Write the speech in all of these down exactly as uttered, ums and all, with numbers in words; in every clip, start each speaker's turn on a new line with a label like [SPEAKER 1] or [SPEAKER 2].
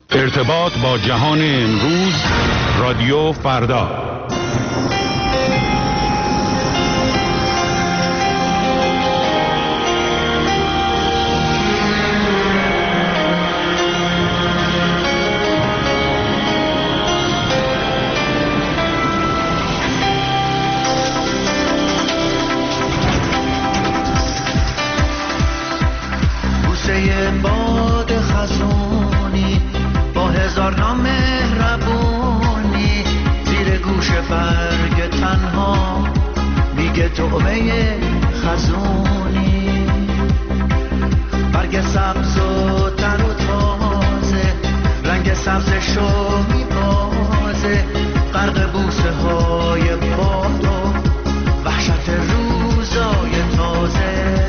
[SPEAKER 1] ارتباط با جهان امروز، رادیو فردا.
[SPEAKER 2] باد خزونی با هزار نام مهربونی، زیر گوش برگ تنها میگه توبه خزونی. برگ سبز و تر و تازه، رنگ سبزشو میبازه، غرق بوسه های باد و وحشت روزای تازه.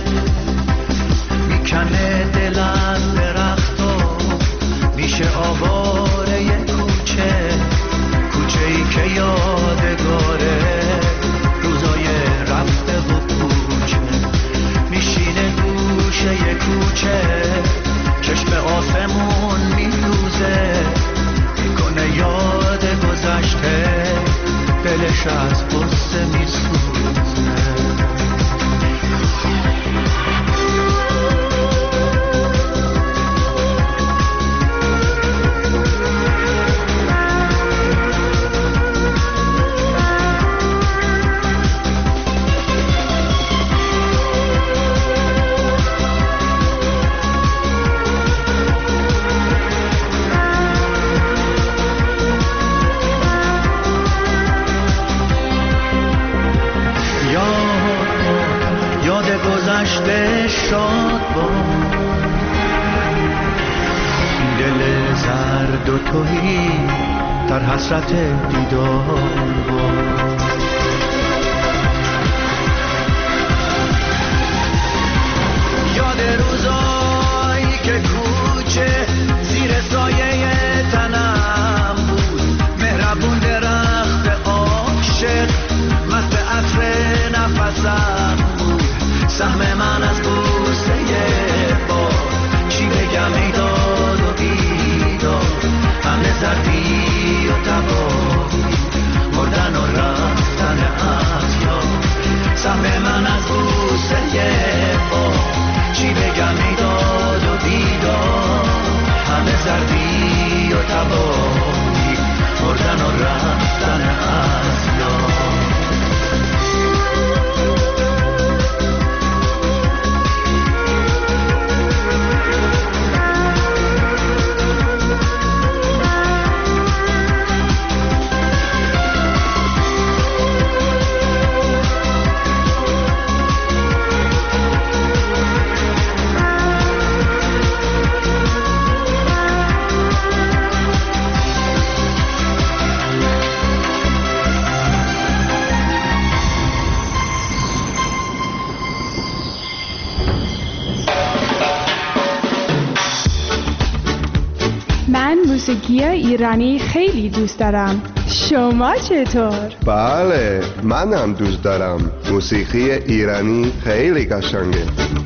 [SPEAKER 2] کنه دل از درخت و میشه آواره یه کوچه، کوچه ای که یادگاره روزای رفته و کوچه. میشینه گوشه یه کوچه، چشم آسمون میدوزه، میکنه یاد گذشته، دلش از قصه میسوزه. گذشته شاد با دل زرد و توهی در حسرت دیدار با. یاد روزایی که کوچه زیر سایه تنم بود، مهربون درخت عاشق مست عطر نفسم بود. سهم من از بوسه با چی بگم ای داد و بیداد، همه زردی و تباهی، مردن و رفتن از یاد. سهم من از بوسه با چی بگم ای داد و بیداد، همه زردی و تباهی، مردن و رفتن از یاد.
[SPEAKER 3] موسیقی ایرانی خیلی دوست دارم. شما چطور؟
[SPEAKER 4] بله، منم دوست دارم. موسیقی ایرانی خیلی قشنگه.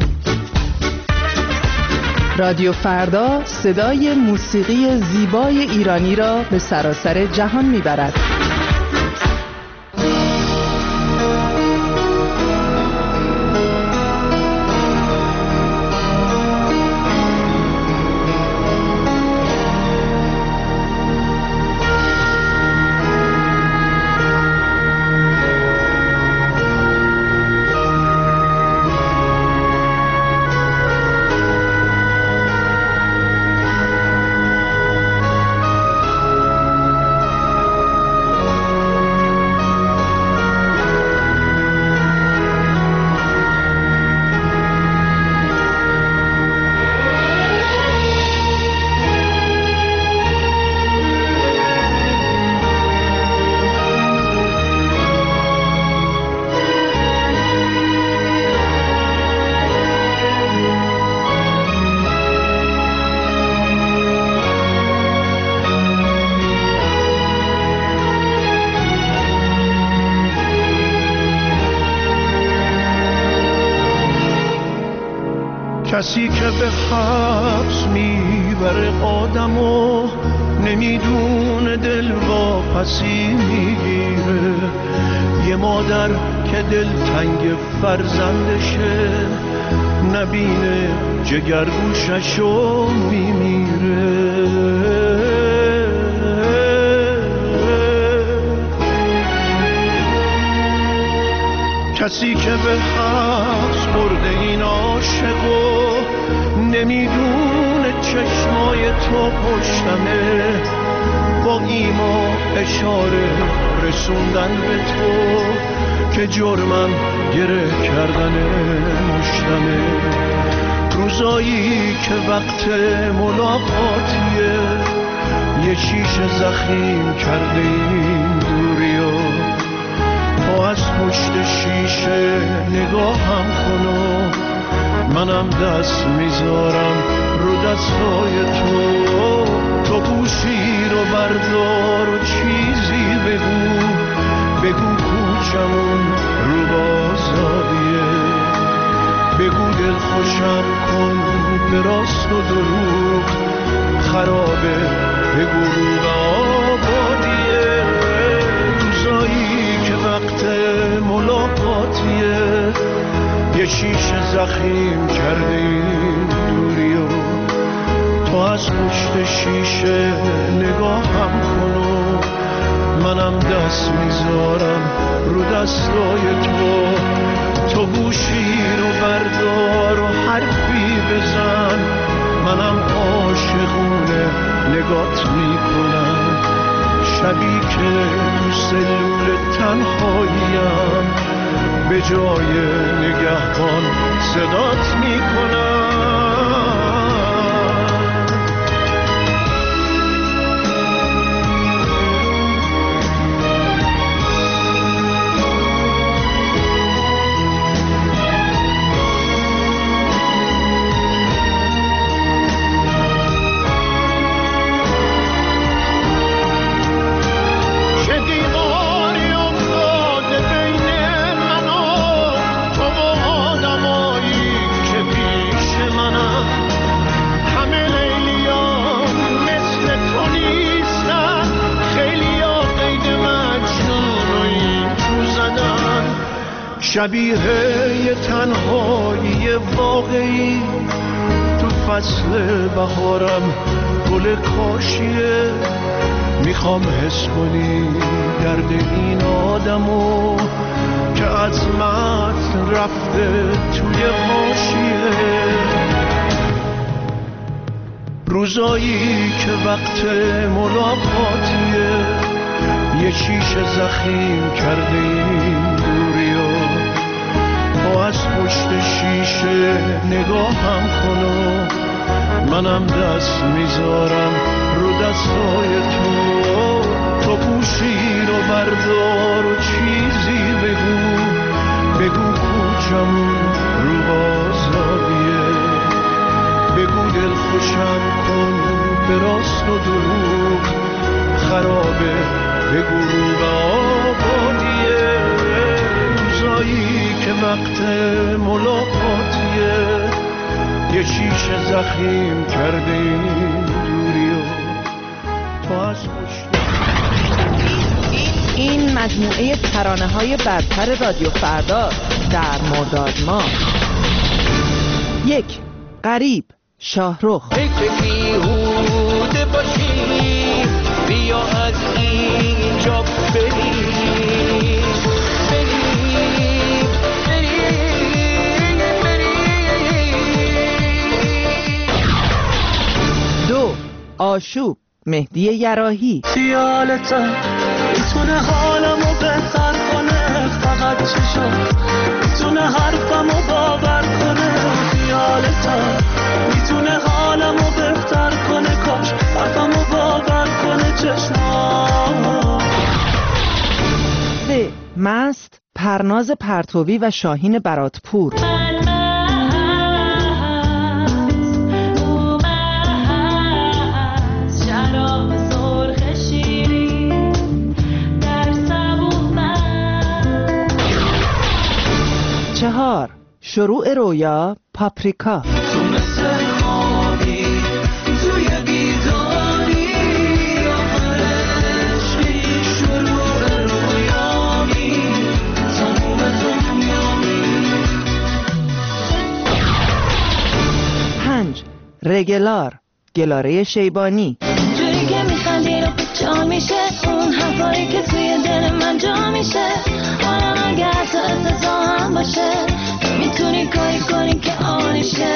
[SPEAKER 5] رادیو فردا صدای موسیقی زیبای ایرانی را به سراسر جهان میبرد.
[SPEAKER 2] کسی که به حبس می بر آدمو نمیدونه دل واپسی میگیره. یه مادر که دل تنگ فرزندشه نبینه جگرگوششو میمیره. کسی که به حبس برده این عاشقو نمیدونه چشمای تو پشتمه، با ایما اشاره رسوندن به تو که جرمم گره کردن مشتمه. روزایی که وقت ملاقاتیه یه شیشه زخیم کرده این دوریو، تو از پشت شیشه نگاهم کنو، منم دست میذارم رو دستای تو. تو گوشی رو بردار و چیزی بگو، بگو کوچمون رو بازاریه، بگو دل خوشم کن به راست و دروغ خرابه، بگو رو آبادیه. روزایی که وقت ملاقاتیه یه شیشه زخیم کرده این دوریو، تو از پشت شیشه نگاهم کنو، منم دست میذارم رو دستای تو. تو گوشی رو بردار و حرفی بزن، منم عاشقونه نگات میکنم. شبی که تو سلول تنهاییم به جای نگهبان صدات میکنم. شبیه یه تنهایی واقعی تو فصل بهارم گل کاشیه، میخوام حس کنی درد این آدمو که عظمت رفته توی حاشیه. روزایی که وقت ملاقاتیه یه شیشه زخیم کرده این دوریو، تو از پشت شیشه نگاهم کنو، منم دست میذارم رو دستای تو. تو گوشی رو بردار و چیزی بگو، بگو کوچمون رو بازاریه، بگو دل خوشم کن به راست و دروغ خرابه، بگو رو آبادیه. روزایی که وقت ملاقاتیه یه شیشه زخیم کرده این دوریو، تو از پشت.
[SPEAKER 5] این مجموعه ترانه‌های برتر رادیو فردا در مرداد ماه. یک، غریب، شاهرخ.
[SPEAKER 2] فکر بیهوده باشی بیا از اینجا بریم بریم بریم بریم.
[SPEAKER 5] دو، آشوب، مهدی یراحی.
[SPEAKER 6] خیالتم میتونه حالمو بهتر کنه، فقط چشم میتونه حرفمو باور کنه. خیالتم میتونه حالمو بهتر کنه، کاش حرفمو باور کنه چشمام.
[SPEAKER 5] سه، مست، پرناز پرتوی و شاهین براتپور. چهار، شروع رویا، پاپریکا.
[SPEAKER 2] تو مثل خوابی توی
[SPEAKER 5] گلار، گلاره شیبانی.
[SPEAKER 7] جوری که میخندی رو پیچان میشه، اون حرفایی که توی دل من جا میشه، حالا اگه حتی استثنا هم باشه، میتونی کاری کنی که آنشه.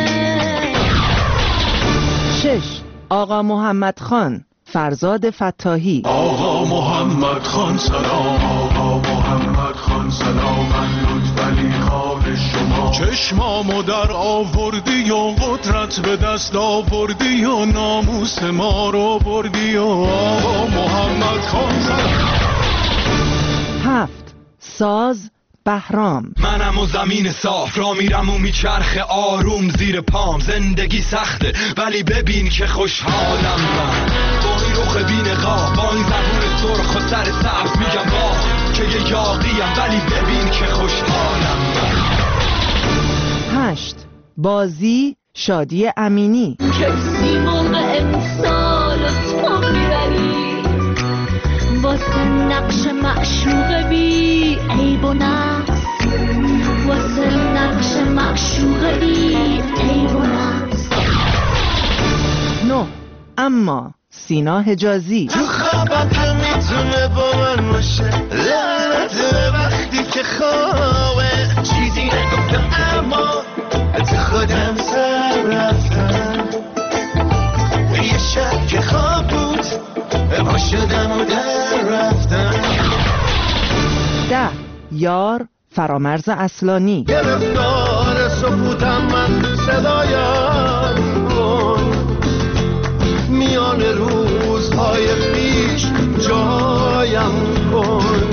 [SPEAKER 5] شش. آقا محمد خان، فرزاد فتاحی.
[SPEAKER 8] آقا محمد خان سلام، آقا محمد خان سلام، من لطفعلی خان شما. چشمامو در آوردی و قدرت به دست آوردی و ناموس ما رو بردی و آقا محمد خان سلام.
[SPEAKER 5] هفت. ساز بهرام.
[SPEAKER 9] منم و زمین صاف را میرم و میچرخ آروم زیر پام. زندگی سخته ولی ببین که خوشحالم من، با این رخ بین قاب، با این زبون سرخ و سر سبز میگم با که یه یاقیم ولی ببین که خوشحالم من.
[SPEAKER 5] هشت. بازی شادی امینی.
[SPEAKER 7] کسی موقع امسال تو میبری، واسه نقش معشوق بی عیب و نقص، واسه نقش معشوق بی عیب و نقص.
[SPEAKER 5] نه. اما سینا حجازی.
[SPEAKER 2] تو خوابت میتونه با من باشه، لعنت وقتی که خوابه چیزی نگفتم اما از خودم سر رفتم. یه شب که خواب بود با شدم و در رفتم.
[SPEAKER 5] ده. یار فرامرز اصلانی.
[SPEAKER 2] گرفتار سکوتم من صدایم کن، میان روزهای پیش جایم کن.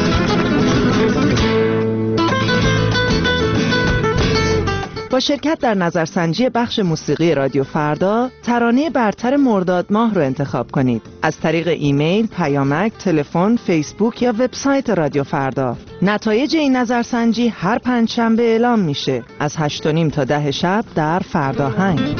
[SPEAKER 5] با شرکت در نظرسنجی بخش موسیقی رادیو فردا، ترانه برتر مرداد ماه رو انتخاب کنید از طریق ایمیل، پیامک، تلفن، فیسبوک یا وبسایت رادیو فردا. نتایج این نظرسنجی هر پنجشنبه اعلام میشه از هشت و نیم تا ده شب در فرداهنگ.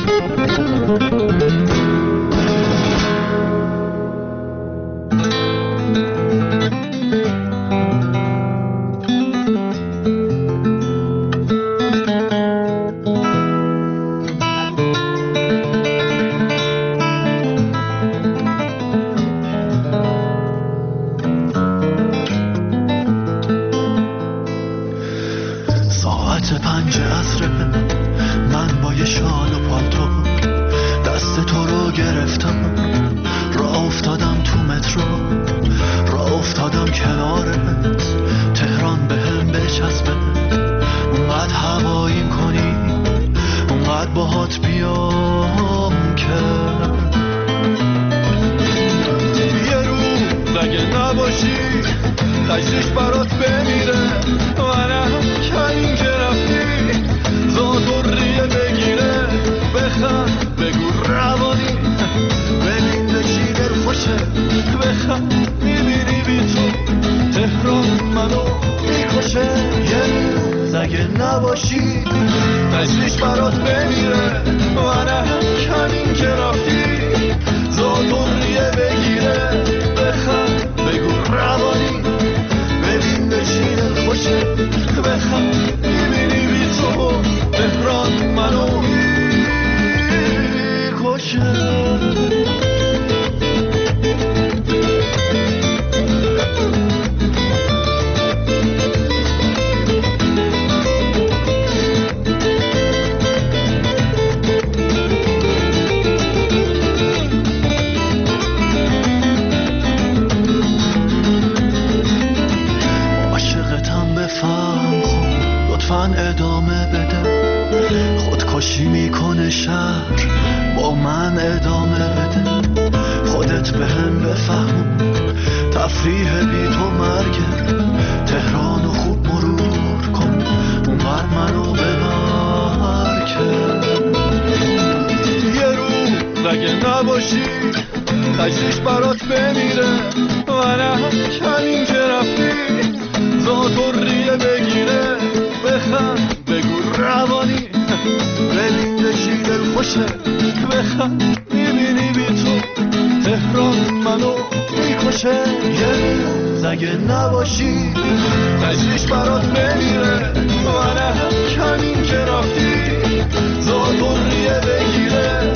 [SPEAKER 2] کمین که رفتی زادوریه بگیره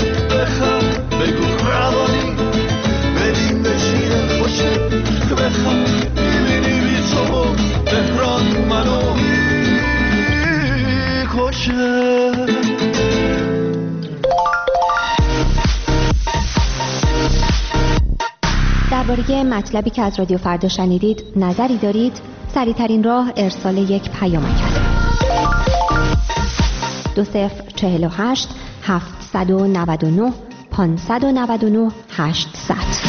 [SPEAKER 10] درباره مطلبی که از رادیو فردا شنیدید نظری دارید؟ سریع‌ترین راه ارسال یک پیامک است. دو صفر چهل و هشت هفتصد و نود و نه پانصد و نود و نه هشتصد.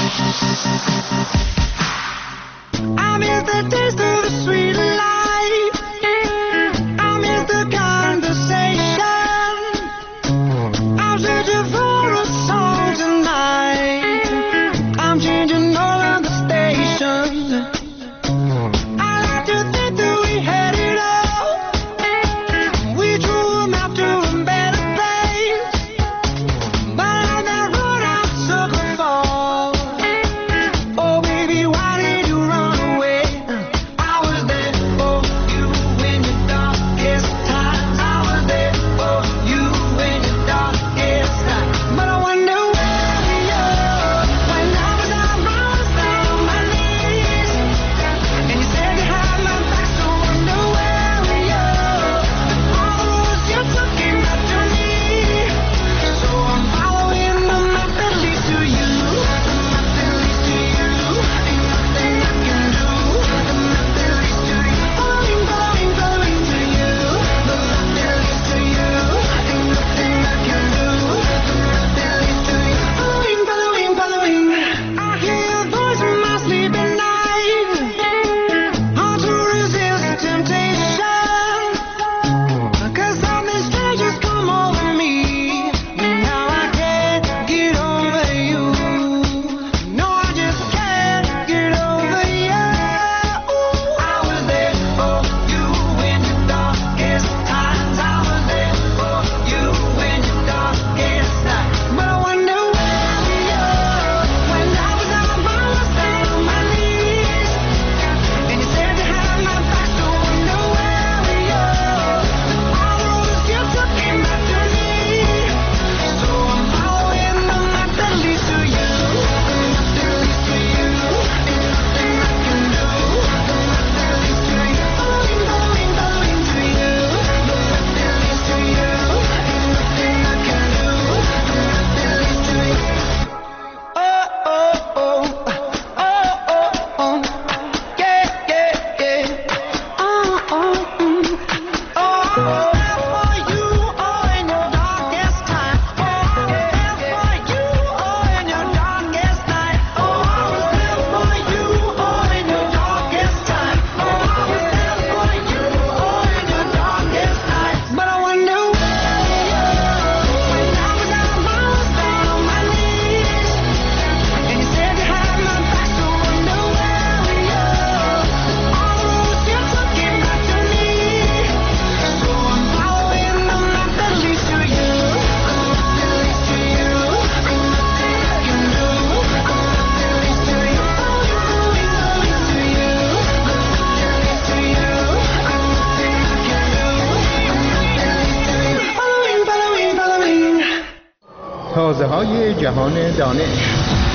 [SPEAKER 11] تازه‌های جهان دانش.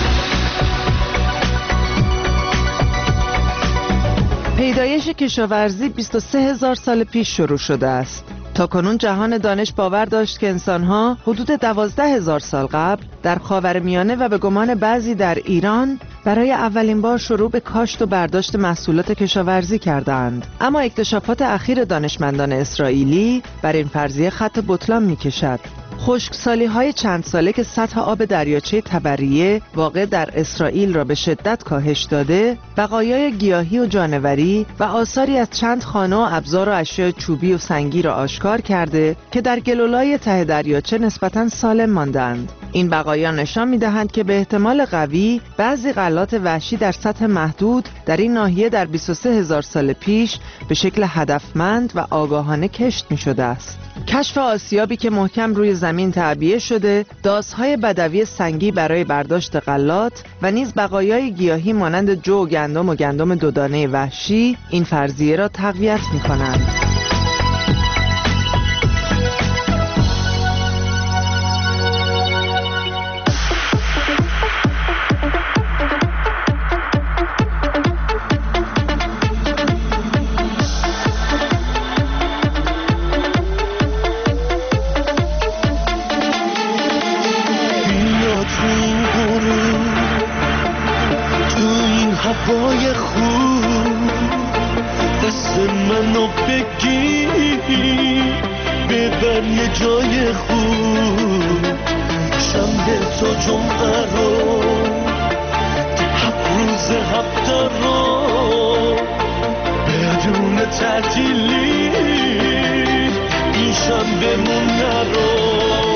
[SPEAKER 5] پیدایش کشاورزی بیست و سه هزار سال پیش شروع شده است. تاکنون جهان دانش باور داشت که انسان‌ها حدود دوازده هزار سال قبل در خاورمیانه و به گمان بعضی در ایران برای اولین بار شروع به کاشت و برداشت محصولات کشاورزی کردند. اما اکتشافات اخیر دانشمندان اسرائیلی بر این فرضیه خط بطلان می‌کشد. خشکسالی‌های چند ساله که سطح آب دریاچه تبریه واقع در اسرائیل را به شدت کاهش داده، بقایای گیاهی و جانوری و آثاری از چند خانه و ابزار و اشیاء چوبی و سنگی را آشکار کرده که در گلولای ته دریاچه نسبتاً سالم ماندند. این بقایا نشان می‌دهند که به احتمال قوی بعضی غلات وحشی در سطح محدود در این ناحیه در بیست و سه هزار سال پیش به شکل هدفمند و آگاهانه کشت می‌شده است. کشف آسیابی که محکم روی زمین تعبیه شده، داس‌های بدوی سنگی برای برداشت غلات و نیز بقایای گیاهی مانند جو و گندم و گندم دودانه وحشی این فرضیه را تقویت می‌کنند.
[SPEAKER 2] تو وفای خوب دست منو بگیر ببر یه جای خوب شنبه تا جمعه رو هفت روز هفته رو بدون تعطیلی این شنبه مونه رو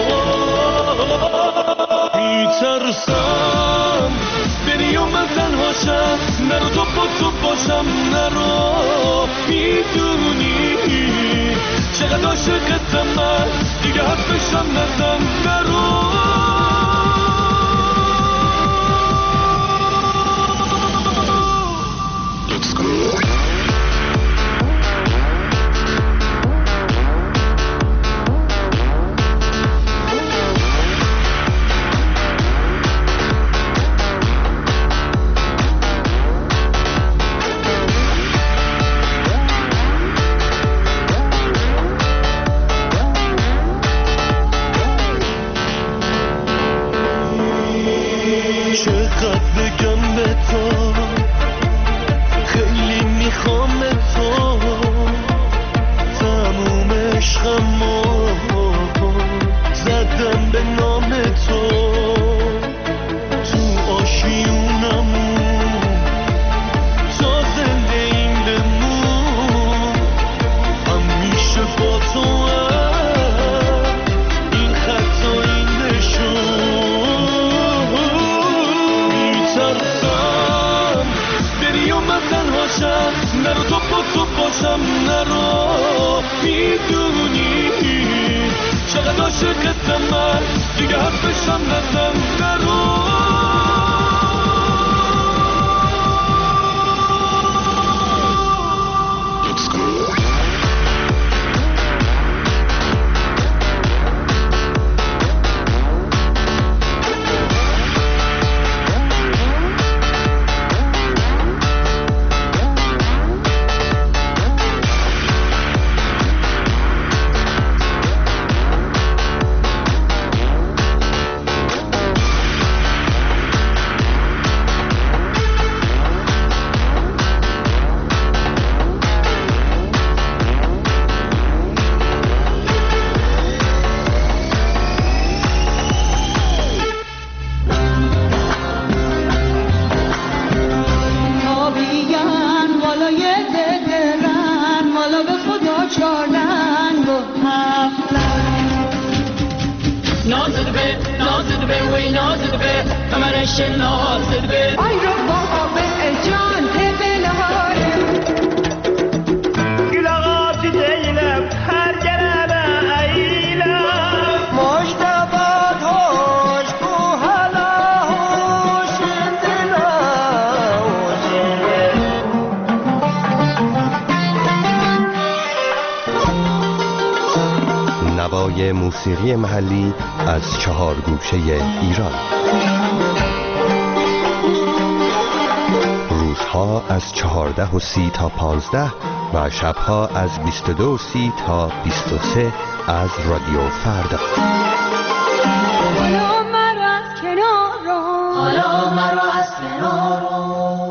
[SPEAKER 2] میترسم بری و من تنها شم نرو تو با تو باشم نرو میدونی چقدر عاشقتم من دیگه حرفشم نزن نرو Let's go. چقدر بگم به تو خیلی میخوام تو تموم عشقمو زدم به نام تو تو آشیونمون تا زنده این بمون همیشه با تو این خط و این نشون نرو تو با تو باشم نرو میدونی چقدر عاشقتم من دیگه حرفشم نزن نرو
[SPEAKER 12] نوای موسیقی محلی از چهار گوشه ایران. روزها از چهارده و سی تا پانزده و شبها از بیست و دو و سی تا بیست و سه از رادیو فردا.
[SPEAKER 7] حالا مرا از کنار رو حالا مرا از کنار رو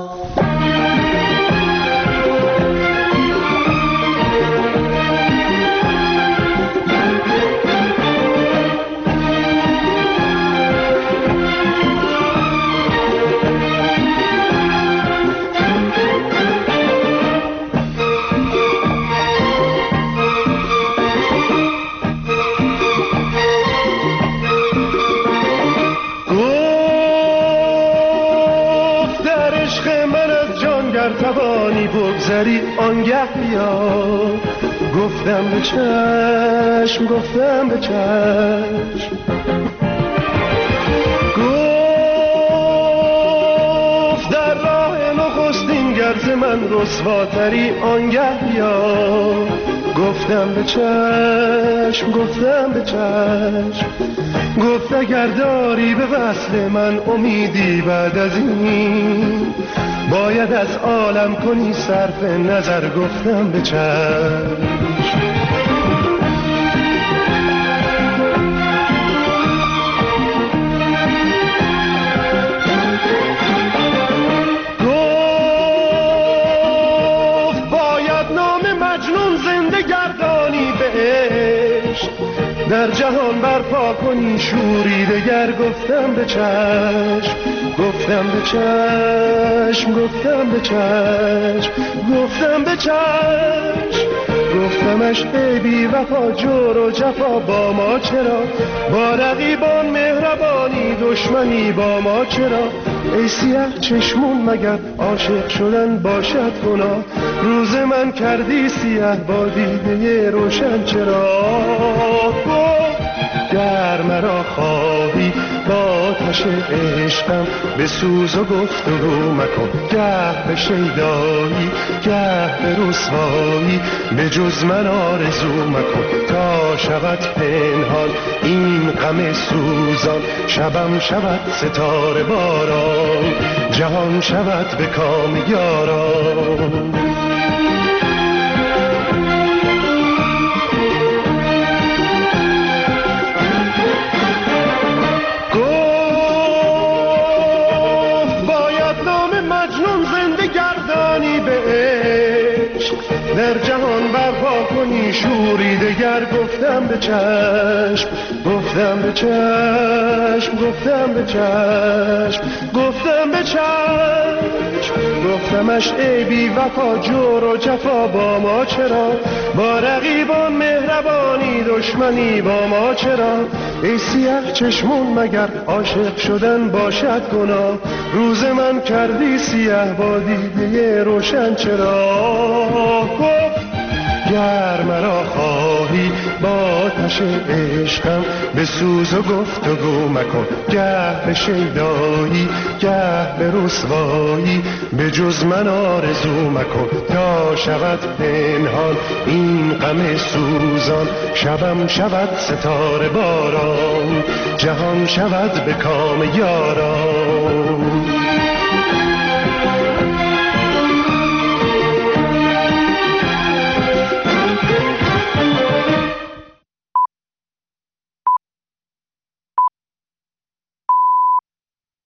[SPEAKER 2] توانی بگذری آنگه بیا گفتم به چشم گفتم به چشم گفت در راه نخستین گرز من رسواتری آنگه بیا گفتم به چشم گفتم به چشم گفت اگر داری به وصل من امیدی بعد از این باید از عالم کنی صرف نظر گفتم به چشم گفت کنی شوریده گر گفتم به چشم، گفتم به چشم، گفتم به چشم، گفتم به چشم، گفتمش ای بی وفا جور و جفا با ما چرا، با رقیبان مهربانی دشمنی با ما چرا، ای سیاه چشمون مگر عاشق شدن باشد گناه، روز من کردی سیاه با دیده روشن چرا، گر مرا خواهی با آتش عشقم به سوز و گفتگو مکن، گه به شیدایی گه به رسوایی به جز من آرزو مکن، تا شود پنهان این غم سوزان، شبم شود ستاره باران، جهان شود به کام یاران. در جهان برپا کنی شوریده گر گفتم به چشم، گفتم به چشم، گفتم به چشم، گفتم به چشم، گفتمش ای بی وفا جور و جفا با ما چرا، با رقیبان مهربانی دشمنی با ما چرا، ای سیاه چشمون مگر عاشق شدن باشد گناه، روز من کردی سیاه با دیده روشن چرا، گر مرا خواهی با آتش عشقم به سوز و گفتگو مکن، گه به شیدایی گه به رسوایی به جز من آرزو مکن، تا شود پنهان این غم سوزان، شبم شود ستاره باران، جهان شود به کام یاران.